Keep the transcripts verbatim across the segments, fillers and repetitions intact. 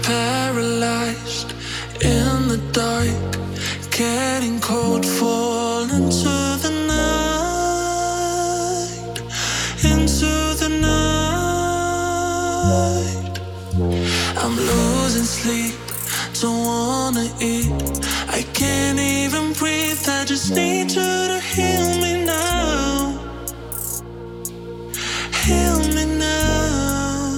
paralyzed in the dark, getting cold, fall into the night, into the night. I'm losing sleep, don't wanna eat, I can't even breathe, I just need you to heal me now, heal me now.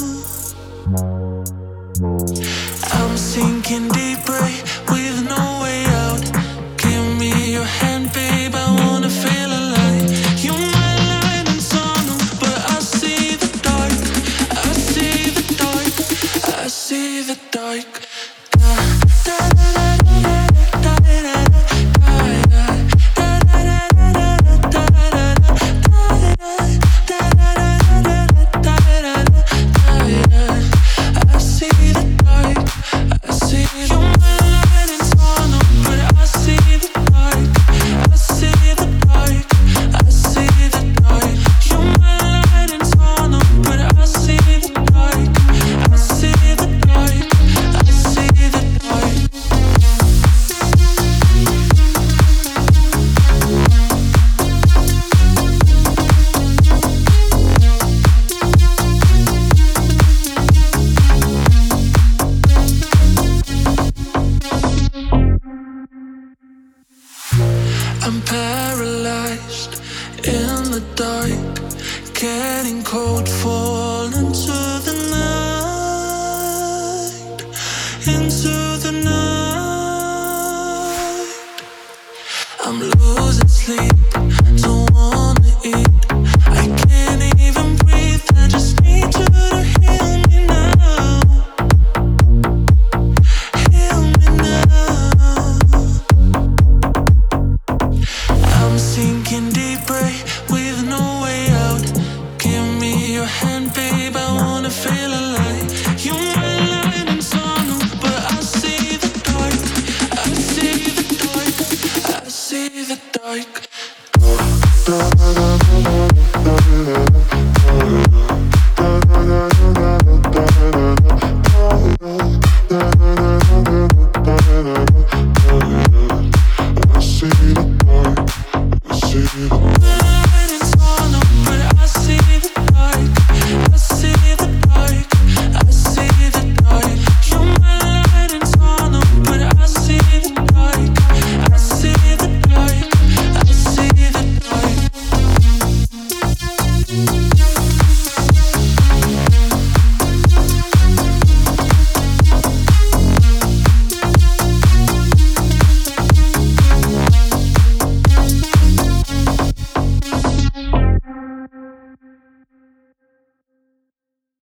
I'm sinking deeper with no way out. Give me your hand, babe, I wanna feel alive. You're my light and tunnel, but I see the dark, I see the dark, I see the dark. Da, da, da, da, da, da, da, da, I'm paralyzed in the dark, getting cold, fall into the night, into